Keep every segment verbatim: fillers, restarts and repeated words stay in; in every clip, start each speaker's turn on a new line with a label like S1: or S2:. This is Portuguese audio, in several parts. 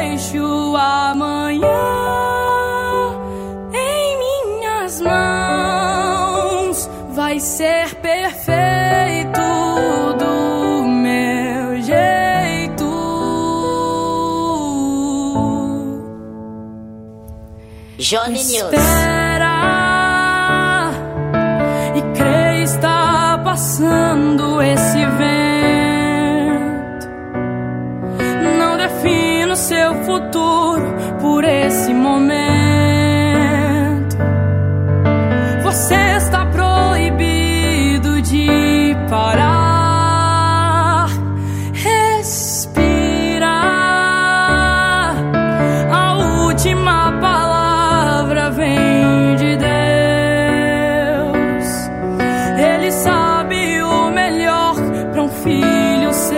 S1: deixo o amanhã em minhas mãos. Vai ser perfeito do meu jeito.
S2: Johnny News.
S1: Espera e crê, está passando esse vento. Não defina o seu futuro por esse momento. Você está proibido de parar. Respira. A última palavra vem de Deus. Ele sabe o melhor para um filho seu.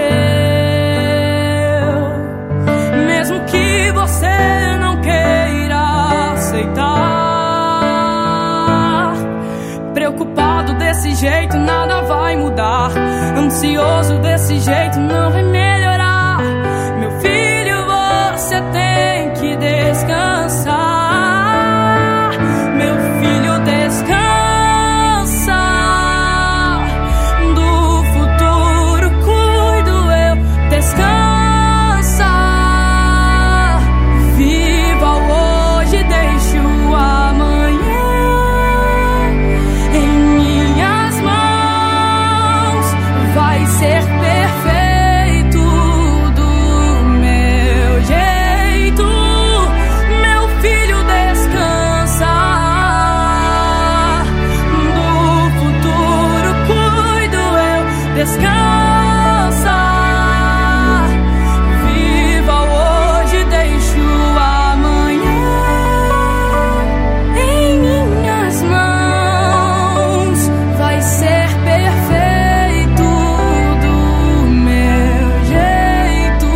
S1: Mesmo que você não queira aceitar. Preocupado desse jeito nada vai mudar. Ansioso desse jeito não vai melhorar. Meu filho, você tem que descansar. Meu filho, descansa. Do futuro cuido eu. Descansa. Viva o hoje, deixe o amanhã em minhas mãos. Vai ser perfeito do meu jeito. Meu filho, descansa. Do futuro cuido eu. Descansa. Viva o hoje, deixe o amanhã em minhas mãos. Vai ser perfeito do meu jeito.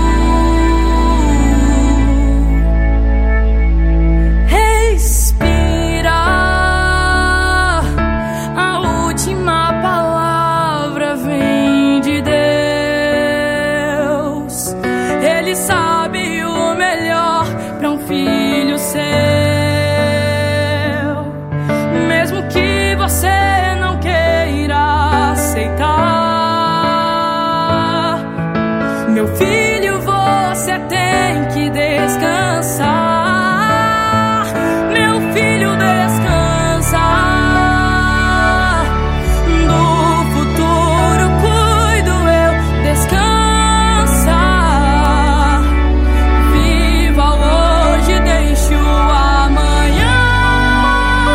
S1: Respira. A última palavra vem de Deus. Ele sabe o melhor para um filho seu. Mesmo que você não queira aceitar. Meu filho, você tem que descansar. Meu filho, descansa. Do futuro cuido eu. Descansa. Viva o hoje, deixe o amanhã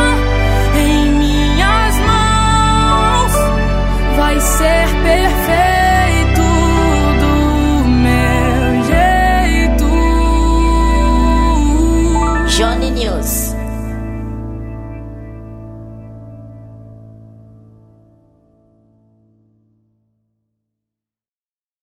S1: em minhas mãos. Vai ser perfeito